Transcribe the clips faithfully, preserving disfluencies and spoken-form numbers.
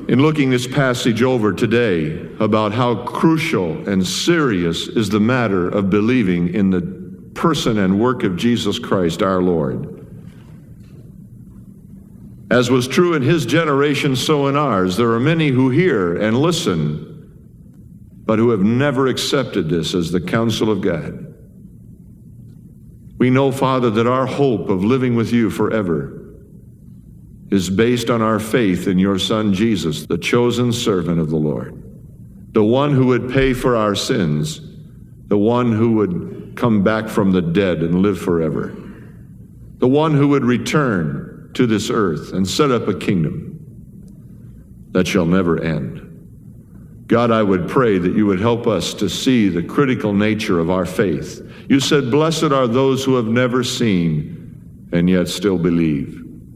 in looking this passage over today about how crucial and serious is the matter of believing in the person and work of Jesus Christ our Lord. As was true in his generation, so in ours, there are many who hear and listen, but who have never accepted this as the counsel of God. We know, Father, that our hope of living with you forever is based on our faith in your Son Jesus, the chosen servant of the Lord, the one who would pay for our sins, the one who would come back from the dead and live forever, the one who would return to this earth and set up a kingdom that shall never end. God, I would pray that you would help us to see the critical nature of our faith. You said, blessed are those who have never seen and yet still believe.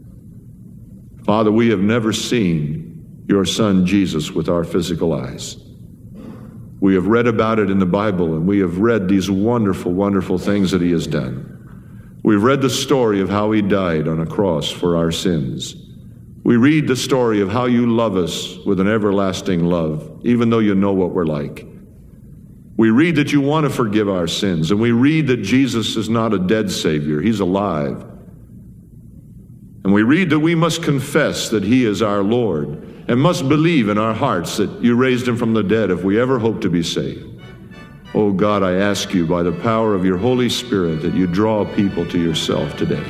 Father, we have never seen your Son Jesus with our physical eyes. We have read about it in the Bible, and we have read these wonderful, wonderful things that he has done. We've read the story of how he died on a cross for our sins. We read the story of how you love us with an everlasting love, even though you know what we're like. We read that you want to forgive our sins, and we read that Jesus is not a dead Savior, he's alive. And we read that we must confess that he is our Lord and must believe in our hearts that you raised him from the dead if we ever hope to be saved. Oh God, I ask you by the power of your Holy Spirit that you draw people to yourself today.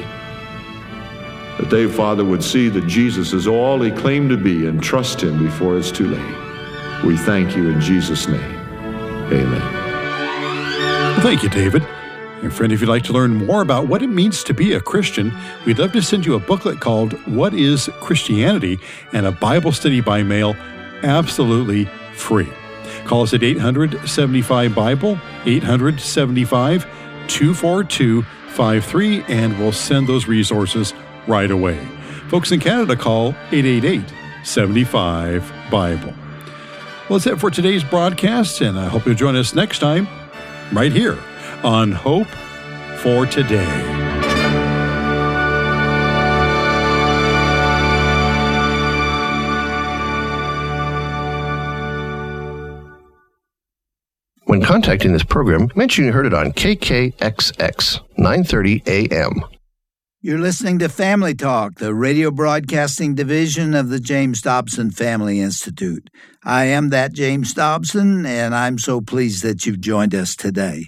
That they, Father, would see that Jesus is all he claimed to be and trust him before it's too late. We thank you in Jesus' name. Amen. Well, thank you, David. And friend, if you'd like to learn more about what it means to be a Christian, we'd love to send you a booklet called What is Christianity? And a Bible study by mail, absolutely free. Call us at eight hundred, seventy-five, Bible, eight hundred, seventy-five, two four two, five three, and we'll send those resources right away. Folks in Canada, call eight eight eight, seven five, Bible. Well, that's it for today's broadcast, and I hope you'll join us next time right here on Hope for Today. When contacting this program, mention you heard it on K K X X, nine thirty A M. You're listening to Family Talk, the radio broadcasting division of the James Dobson Family Institute. I am that James Dobson, and I'm so pleased that you've joined us today.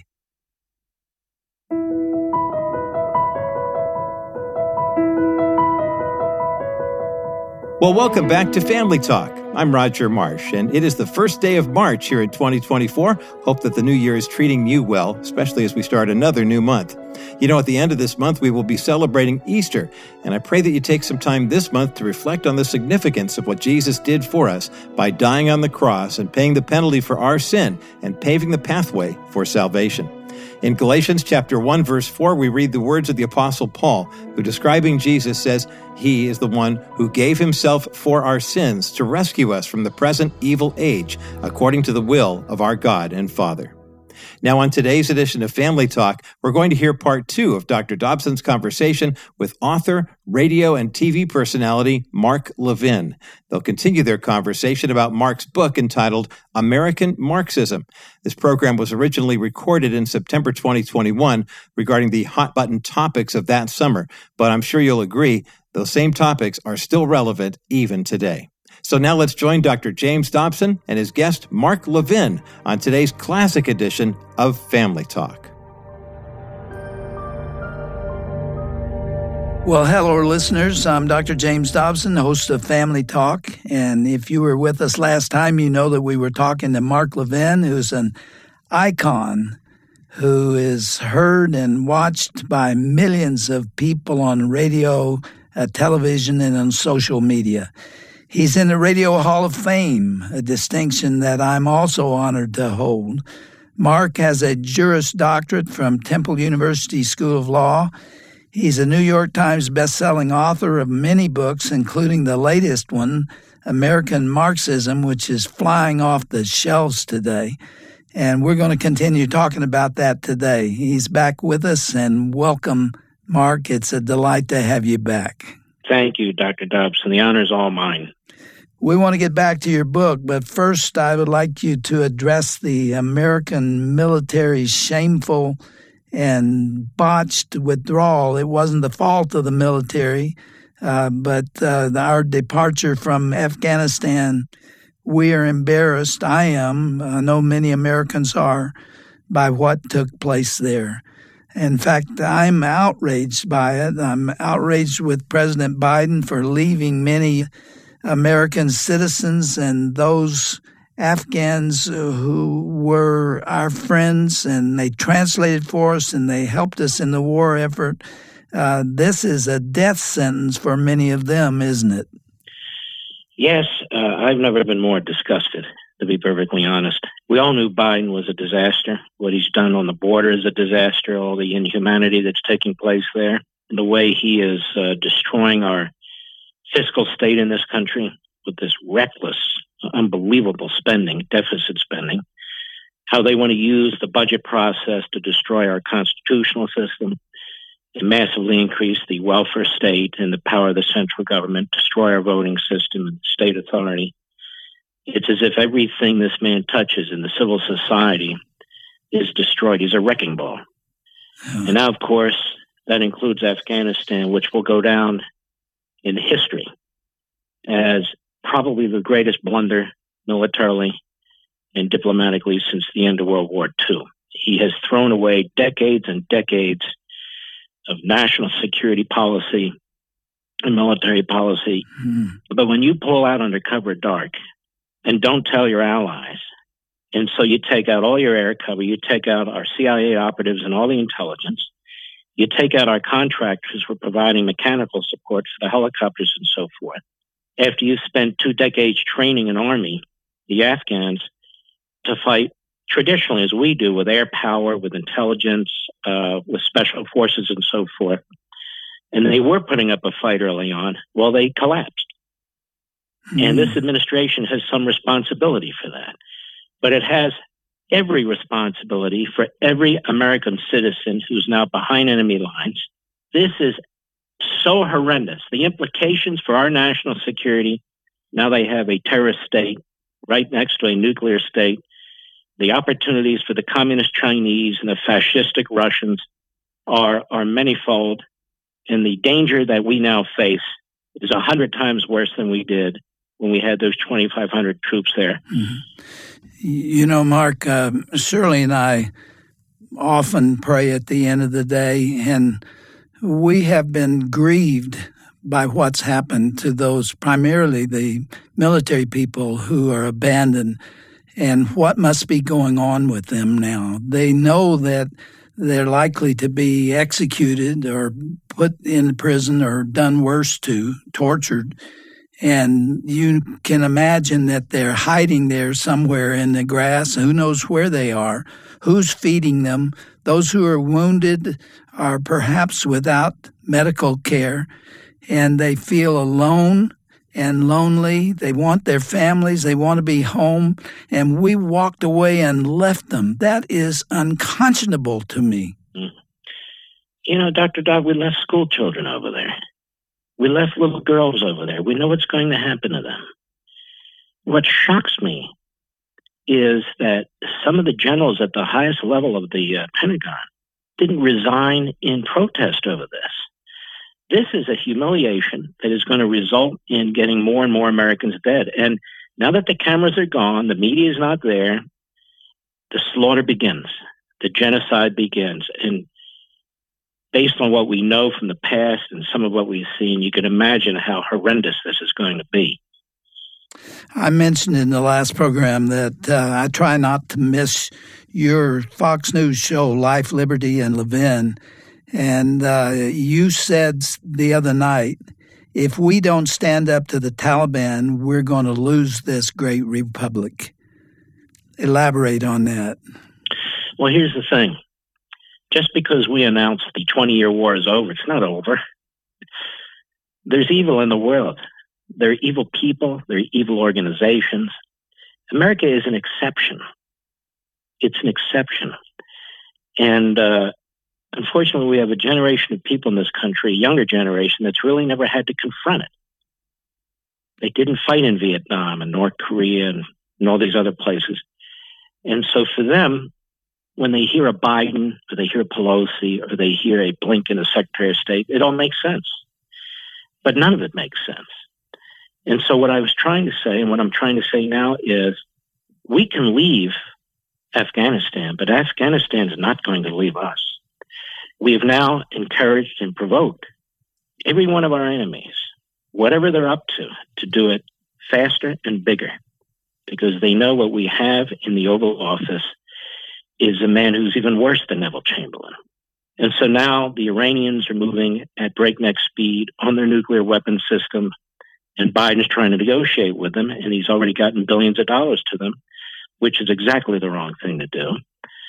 Well, welcome back to Family Talk. I'm Roger Marsh, and it is the first day of March here in twenty twenty-four. Hope that the new year is treating you well, especially as we start another new month. You know, at the end of this month, we will be celebrating Easter, and I pray that you take some time this month to reflect on the significance of what Jesus did for us by dying on the cross and paying the penalty for our sin and paving the pathway for salvation. In Galatians chapter one, verse four, we read the words of the Apostle Paul, who describing Jesus says, he is the one who gave himself for our sins to rescue us from the present evil age, according to the will of our God and Father. Now, on today's edition of Family Talk, we're going to hear part two of Doctor Dobson's conversation with author, radio, and T V personality Mark Levin. They'll continue their conversation about Mark's book entitled American Marxism. This program was originally recorded in September twenty twenty-one regarding the hot-button topics of that summer, but I'm sure you'll agree those same topics are still relevant even today. So now let's join Doctor James Dobson and his guest, Mark Levin, on today's classic edition of Family Talk. Well, hello, listeners. I'm Doctor James Dobson, host of Family Talk. And if you were with us last time, you know that we were talking to Mark Levin, who's an icon who is heard and watched by millions of people on radio, uh, television, and on social media. He's in the Radio Hall of Fame, a distinction that I'm also honored to hold. Mark has a Juris Doctorate from Temple University School of Law. He's a New York Times bestselling author of many books, including the latest one, American Marxism, which is flying off the shelves today. And we're going to continue talking about that today. He's back with us, and welcome, Mark. It's a delight to have you back. Thank you, Doctor Dobson. The honor is all mine. We want to get back to your book, but first I would like you to address the American military's shameful and botched withdrawal. It wasn't the fault of the military, uh, but uh, our departure from Afghanistan, we are embarrassed. I am. I know many Americans are by what took place there. In fact, I'm outraged by it. I'm outraged with President Biden for leaving many American citizens and those Afghans who were our friends, and they translated for us and they helped us in the war effort. Uh, this is a death sentence for many of them, isn't it? Yes, uh, I've never been more disgusted, to be perfectly honest. We all knew Biden was a disaster. What he's done on the border is a disaster, all the inhumanity that's taking place there, the way he is uh, destroying our fiscal state in this country with this reckless, unbelievable spending, deficit spending, how they want to use the budget process to destroy our constitutional system and massively increase the welfare state and the power of the central government, destroy our voting system and state authority. It's as if everything this man touches in the civil society is destroyed. He's a wrecking ball. And now, of course, that includes Afghanistan, which will go down in history as probably the greatest blunder militarily and diplomatically since the end of World War Two. He has thrown away decades and decades of national security policy and military policy. Mm. But when you pull out under cover dark and don't tell your allies, and so you take out all your air cover, you take out our C I A operatives and all the intelligence, you take out our contractors for providing mechanical support for the helicopters and so forth. After you spent two decades training an army, the Afghans, to fight traditionally as we do with air power, with intelligence, uh, with special forces and so forth. And they were putting up a fight early on. Well, they collapsed. Mm. And this administration has some responsibility for that. But it has every responsibility for every American citizen who's now behind enemy lines. This is so horrendous. The implications for our national security, now they have a terrorist state right next to a nuclear state. The opportunities for the communist Chinese and the fascistic Russians are, are manyfold. And the danger that we now face is a hundred times worse than we did when we had those twenty-five hundred troops there. Mm-hmm. You know, Mark, uh, Shirley and I often pray at the end of the day, and we have been grieved by what's happened to those, primarily the military people who are abandoned, and what must be going on with them now. They know that they're likely to be executed or put in prison or done worse to, tortured. And you can imagine that they're hiding there somewhere in the grass. Who knows where they are? Who's feeding them? Those who are wounded are perhaps without medical care, and they feel alone and lonely. They want their families. They want to be home. And we walked away and left them. That is unconscionable to me. You know, Doctor Dodd, we left school children over there. We left little girls over there. We know what's going to happen to them. What shocks me is that some of the generals at the highest level of the uh, Pentagon didn't resign in protest over this. This is a humiliation that is going to result in getting more and more Americans dead. And now that the cameras are gone, the media is not there, the slaughter begins. The genocide begins. And based on what we know from the past and some of what we've seen, you can imagine how horrendous this is going to be. I mentioned in the last program that uh, I try not to miss your Fox News show, Life, Liberty, and Levin. And uh, you said the other night, if we don't stand up to the Taliban, we're going to lose this great republic. Elaborate on that. Well, here's the thing. Just because we announce the twenty-year war is over, it's not over. There's evil in the world. There are evil people. There are evil organizations. America is an exception. It's an exception. And uh, unfortunately, we have a generation of people in this country, a younger generation, that's really never had to confront it. They didn't fight in Vietnam and North Korea and, and all these other places. And so for them, when they hear a Biden or they hear Pelosi or they hear a Blinken, a Secretary of State, it all makes sense. But none of it makes sense. And so what I was trying to say, and what I'm trying to say now is, we can leave Afghanistan, but Afghanistan is not going to leave us. We have now encouraged and provoked every one of our enemies, whatever they're up to, to do it faster and bigger, because they know what we have in the Oval Office is a man who's even worse than Neville Chamberlain. And so now the Iranians are moving at breakneck speed on their nuclear weapons system, and Biden's trying to negotiate with them, and he's already gotten billions of dollars to them, which is exactly the wrong thing to do.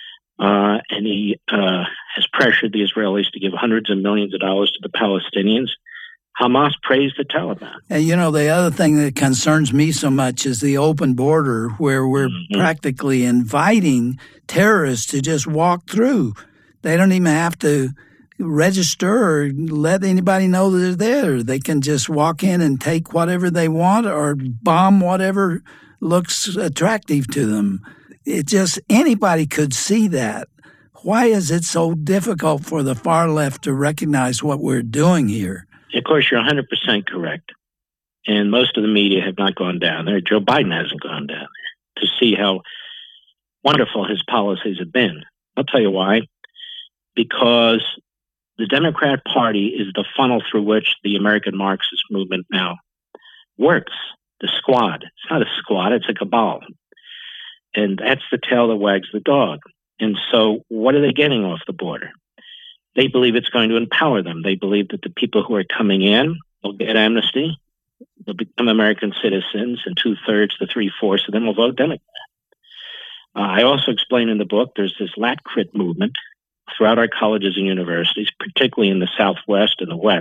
Uh, and he uh, has pressured the Israelis to give hundreds of millions of dollars to the Palestinians. Hamas praised the Taliban. And, you know, the other thing that concerns me so much is the open border, where we're mm-hmm. practically inviting terrorists to just walk through. They don't even have to register or let anybody know they're there. They can just walk in and take whatever they want or bomb whatever looks attractive to them. It just, anybody could see that. Why is it so difficult for the far left to recognize what we're doing here? Of course, you're one hundred percent correct. And most of the media have not gone down there. Joe Biden hasn't gone down there to see how wonderful his policies have been. I'll tell you why. Because the Democrat Party is the funnel through which the American Marxist movement now works. The squad. It's not a squad, it's a cabal. And that's the tail that wags the dog. And so what are they getting off the border? They believe it's going to empower them. They believe that the people who are coming in will get amnesty, they'll become American citizens, and two-thirds to three-fourths of them will vote Democrat. Uh, I also explain in the book there's this Lat-Crit movement throughout our colleges and universities, particularly in the Southwest and the West,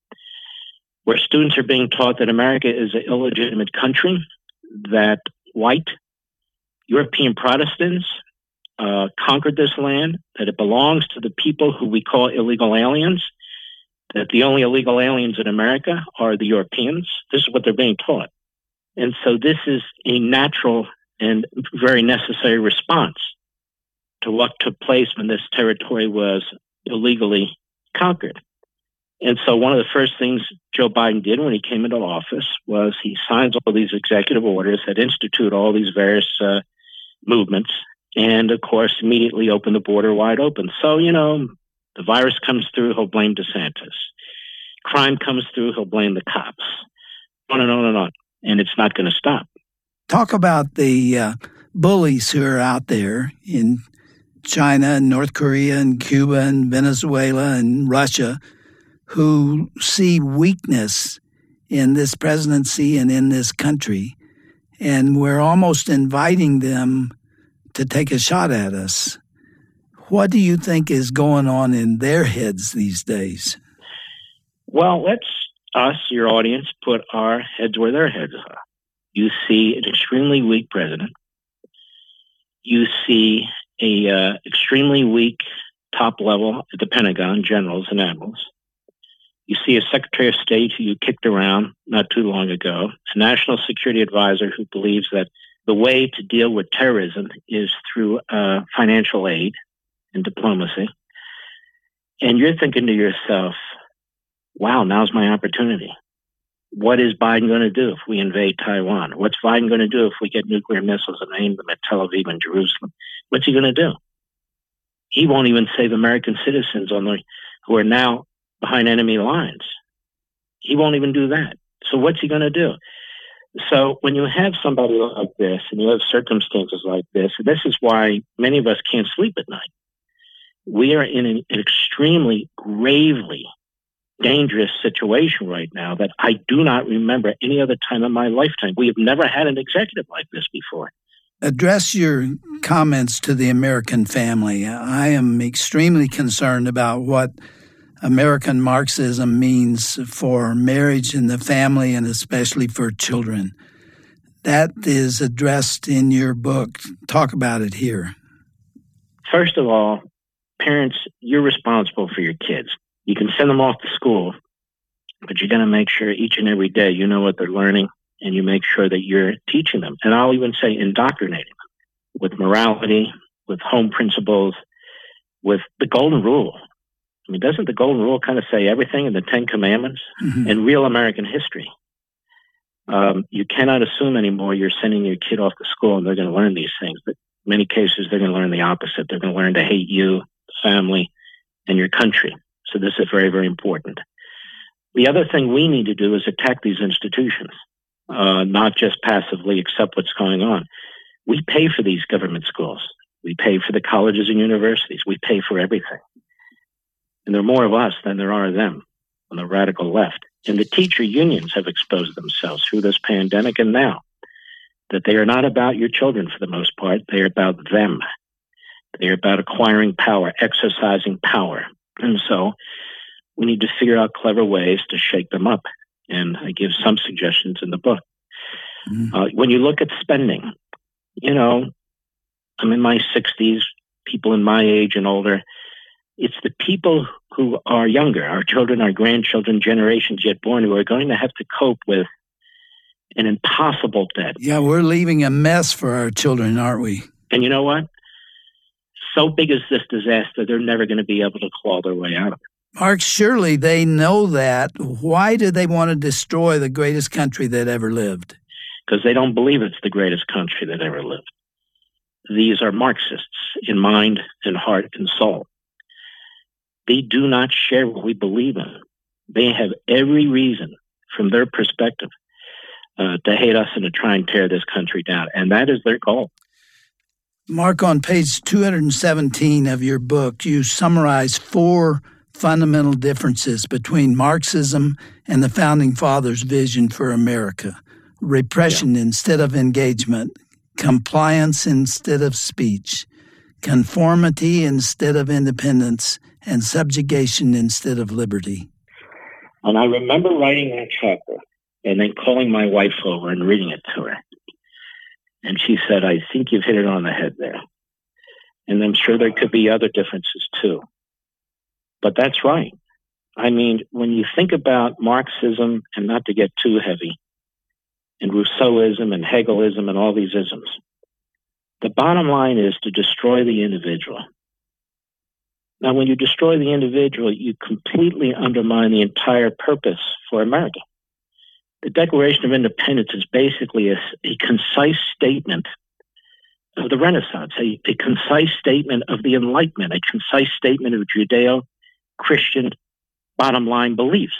where students are being taught that America is an illegitimate country, that white European Protestants uh, conquered this land, that it belongs to the people who we call illegal aliens, that the only illegal aliens in America are the Europeans. This is what they're being taught. And so this is a natural and very necessary response to what took place when this territory was illegally conquered. And so one of the first things Joe Biden did when he came into office was he signs all these executive orders that institute all these various uh, movements, and, of course, immediately open the border wide open. So, you know, the virus comes through, he'll blame DeSantis. Crime comes through, he'll blame the cops. On and on and on. And it's not going to stop. Talk about the uh, bullies who are out there in China and North Korea and Cuba and Venezuela and Russia who see weakness in this presidency and in this country. And we're almost inviting them to take a shot at us. What do you think is going on in their heads these days? Well, let's, us, your audience, put our heads where their heads are. You see an extremely weak president. You see a uh, extremely weak top level at the Pentagon, generals and admirals. You see a Secretary of State who you kicked around not too long ago, a national security advisor who believes that the way to deal with terrorism is through uh, financial aid and diplomacy. And you're thinking to yourself, wow, now's my opportunity. What is Biden going to do if we invade Taiwan? What's Biden going to do if we get nuclear missiles and aim them at Tel Aviv and Jerusalem? What's he going to do? He won't even save American citizens on the, who are now behind enemy lines. He won't even do that. So what's he going to do? So when you have somebody like this and you have circumstances like this, and this is why many of us can't sleep at night. We are in an, an extremely gravely dangerous situation right now that I do not remember any other time in my lifetime. We have never had an executive like this before. Address your comments to the American family. I am extremely concerned about what American Marxism means for marriage and the family, and especially for children. That is addressed in your book. Talk about it here. First of all, parents, you're responsible for your kids. You can send them off to school, but you're going to make sure each and every day you know what they're learning and you make sure that you're teaching them. And I'll even say indoctrinating them with morality, with home principles, with the golden rule. I mean, doesn't the golden rule kind of say everything in the Ten Commandments mm-hmm. and real American history? Um, you cannot assume anymore you're sending your kid off to school and they're going to learn these things. But in many cases, they're going to learn the opposite. They're going to learn to hate you, the family, and your country. So this is very, very important. The other thing we need to do is attack these institutions, uh, not just passively accept what's going on. We pay for these government schools. We pay for the colleges and universities. We pay for everything. And there are more of us than there are of them on the radical left. And the teacher unions have exposed themselves through this pandemic and now that they are not about your children for the most part. They are about them. They are about acquiring power, exercising power. And so we need to figure out clever ways to shake them up. And I give some suggestions in the book. Mm-hmm. Uh, when you look at spending, you know, I'm in my sixties, people in my age and older. It's the people who are younger, our children, our grandchildren, generations yet born, who are going to have to cope with an impossible debt. Yeah, we're leaving a mess for our children, aren't we? And you know what? So big is this disaster, they're never going to be able to claw their way out of it. Mark, surely they know that. Why do they want to destroy the greatest country that ever lived? Because they don't believe it's the greatest country that ever lived. These are Marxists in mind and heart and soul. They do not share what we believe in. They have every reason, from their perspective, uh, to hate us and to try and tear this country down. And that is their goal. Mark, on page two hundred seventeen of your book, you summarize four fundamental differences between Marxism and the Founding Fathers' vision for America. Repression yeah. instead of engagement, compliance instead of speech, conformity instead of independence, and subjugation instead of liberty. And I remember writing that chapter and then calling my wife over and reading it to her. And she said, I think you've hit it on the head there. And I'm sure there could be other differences too. But that's right. I mean, when you think about Marxism, and not to get too heavy, and Rousseauism and Hegelism and all these isms, the bottom line is to destroy the individual. Now, when you destroy the individual, you completely undermine the entire purpose for America. The Declaration of Independence is basically a, a concise statement of the Renaissance, a, a concise statement of the Enlightenment, a concise statement of Judeo-Christian bottom line beliefs.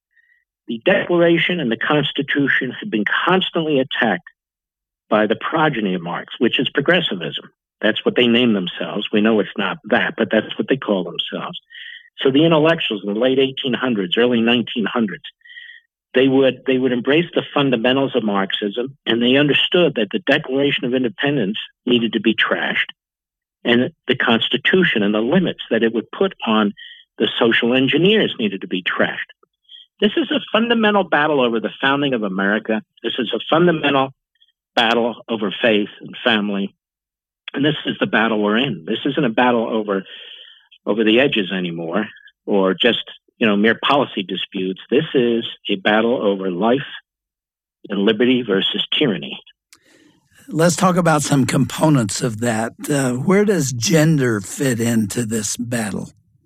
The Declaration and the Constitution have been constantly attacked by the progeny of Marx, which is progressivism. That's what they name themselves. We know it's not that, but that's what they call themselves. So the intellectuals in the late eighteen hundreds, early nineteen hundreds, they would they would embrace the fundamentals of Marxism, and they understood that the Declaration of Independence needed to be trashed, and the Constitution and the limits that it would put on the social engineers needed to be trashed. This is a fundamental battle over the founding of America. This is a fundamental battle over faith and family. And this is the battle we're in. This isn't a battle over over the edges anymore, or just, you know, mere policy disputes. This is a battle over life and liberty versus tyranny. Let's talk about some components of that. Uh, where does gender fit into this battle?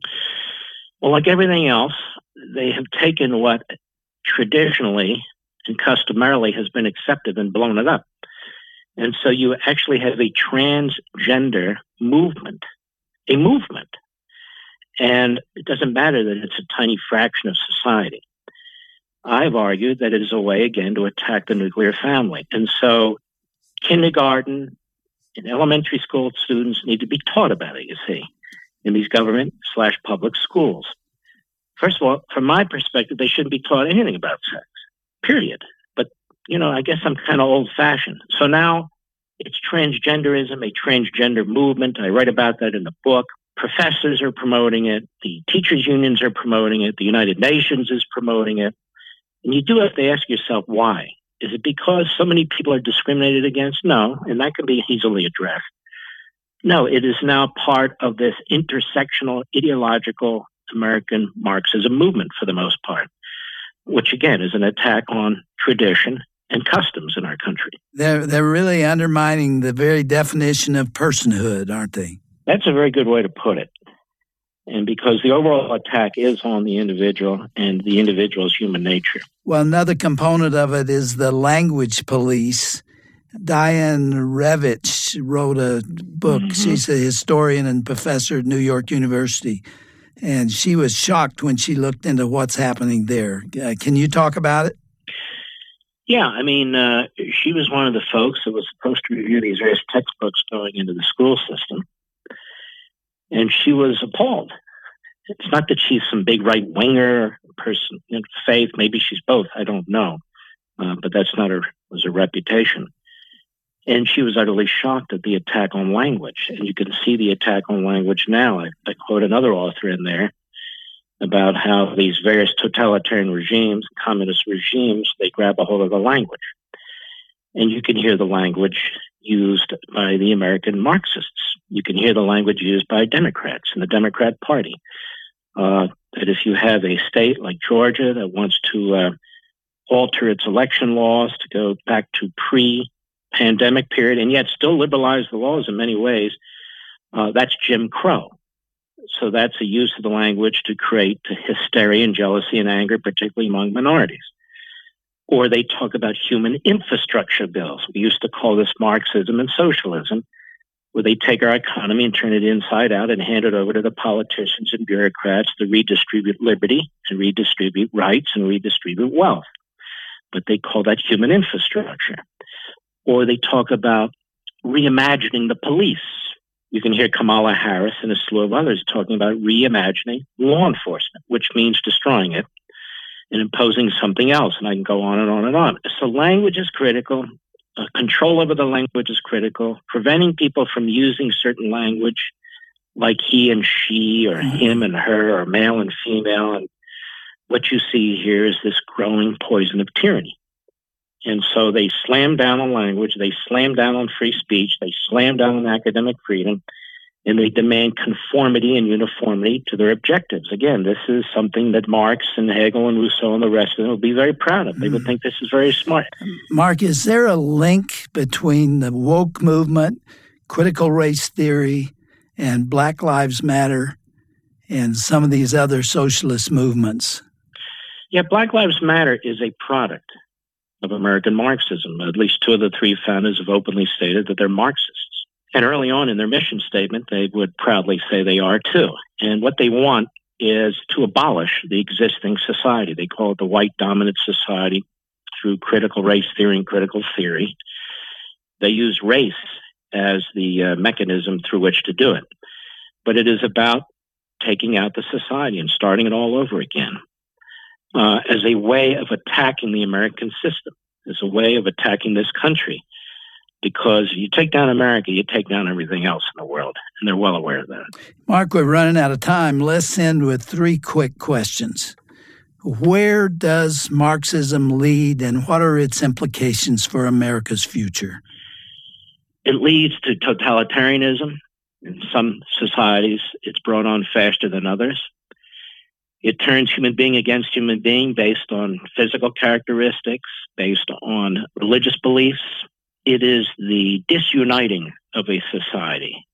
Well, like everything else, they have taken what traditionally and customarily has been accepted and blown it up. And so you actually have a transgender movement, a movement. And it doesn't matter that it's a tiny fraction of society. I've argued that it is a way, again, to attack the nuclear family. And so kindergarten and elementary school students need to be taught about it, you see, in these government slash public schools. First of all, from my perspective, they shouldn't be taught anything about sex, period. But, you know, I guess I'm kind of old-fashioned. So now it's transgenderism, a transgender movement. I write about that in the book. Professors are promoting it. The teachers' unions are promoting it. The United Nations is promoting it. And you do have to ask yourself why. Is it because so many people are discriminated against? No, and that can be easily addressed. No, it is now part of this intersectional ideological American Marxism movement for the most part, which again is an attack on tradition and customs in our country. They're, they're really undermining the very definition of personhood, aren't they? That's a very good way to put it. And because the overall attack is on the individual and the individual's human nature. Well, another component of it is the language police. Diane Ravitch wrote a book. Mm-hmm. She's a historian and professor at New York University. And she was shocked when she looked into what's happening there. Uh, can you talk about it? Yeah, I mean, uh, she was one of the folks that was supposed to review these various textbooks going into the school system. And she was appalled. It's not that she's some big right-winger person in faith. Maybe she's both. I don't know. Uh, but that's not her, was her reputation. And she was utterly shocked at the attack on language. And you can see the attack on language now. I, I quote another author in there about how these various totalitarian regimes, communist regimes, they grab a hold of the language. And you can hear the language used by the American Marxists. You can hear the language used by Democrats in the Democrat Party. Uh, that if you have a state like Georgia that wants to uh, alter its election laws to go back to pre-pandemic period and yet still liberalize the laws in many ways, uh, that's Jim Crow. So that's a use of the language to create hysteria and jealousy and anger, particularly among minorities. Or they talk about human infrastructure bills. We used to call this Marxism and socialism, where they take our economy and turn it inside out and hand it over to the politicians and bureaucrats to redistribute liberty and redistribute rights and redistribute wealth. But they call that human infrastructure. Or they talk about reimagining the police. You can hear Kamala Harris and a slew of others talking about reimagining law enforcement, which means destroying it and imposing something else. And I can go on and on and on. So language is critical. Uh, control over the language is critical. Preventing people from using certain language like he and she or mm-hmm. him and her or male and female. And what you see here is this growing poison of tyranny. And so they slam down on language, they slam down on free speech, they slam down on academic freedom, and they demand conformity and uniformity to their objectives. Again, this is something that Marx and Hegel and Rousseau and the rest of them would be very proud of. They would think this is very smart. Mark, is there a link between the woke movement, critical race theory, and Black Lives Matter and some of these other socialist movements? Yeah, Black Lives Matter is a product of American Marxism. At least two of the three founders have openly stated that they're Marxists. And early on in their mission statement, they would proudly say they are too. And what they want is to abolish the existing society. They call it the white dominant society through critical race theory and critical theory. They use race as the uh, mechanism through which to do it. But it is about taking out the society and starting it all over again. Uh, as a way of attacking the American system, as a way of attacking this country. Because if you take down America, you take down everything else in the world, and they're well aware of that. Mark, we're running out of time. Let's end with three quick questions. Where does Marxism lead, and what are its implications for America's future? It leads to totalitarianism. In some societies, it's brought on faster than others. It turns human being against human being based on physical characteristics, based on religious beliefs. It is the disuniting of a society.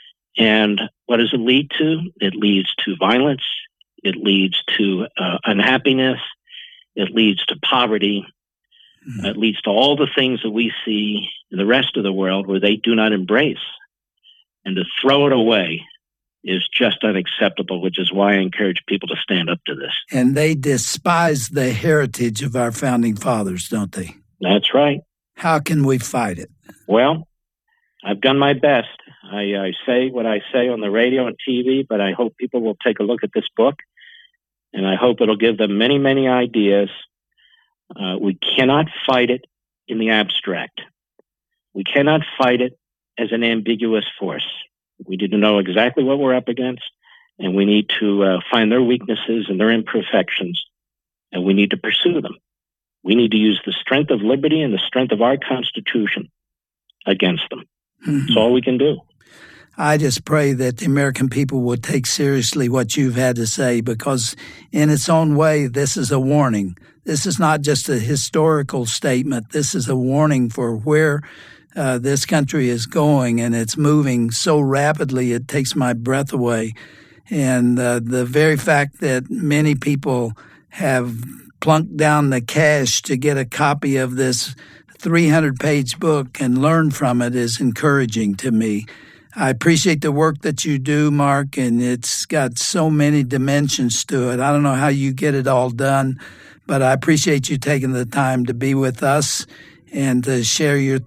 And what does it lead to? It leads to violence. It leads to uh, unhappiness. It leads to poverty. Mm-hmm. It leads to all the things that we see in the rest of the world where they do not embrace. And to throw it away is just unacceptable, which is why I encourage people to stand up to this. And they despise the heritage of our founding fathers, don't they? That's right. How can we fight it? Well, I've done my best. I, I say what I say on the radio and T V, but I hope people will take a look at this book, and I hope it'll give them many, many ideas. Uh, we cannot fight it in the abstract. We cannot fight it as an ambiguous force. We need to know exactly what we're up against, and we need to uh, find their weaknesses and their imperfections, and we need to pursue them. We need to use the strength of liberty and the strength of our Constitution against them. Mm-hmm. That's all we can do. I just pray that the American people will take seriously what you've had to say, because in its own way, this is a warning. This is not just a historical statement. This is a warning for where uh, this country is going, and it's moving so rapidly it takes my breath away. And uh, the very fact that many people have plunked down the cash to get a copy of this three hundred page book and learn from it is encouraging to me. I appreciate the work that you do, Mark, and it's got so many dimensions to it. I don't know how you get it all done, but I appreciate you taking the time to be with us and to share your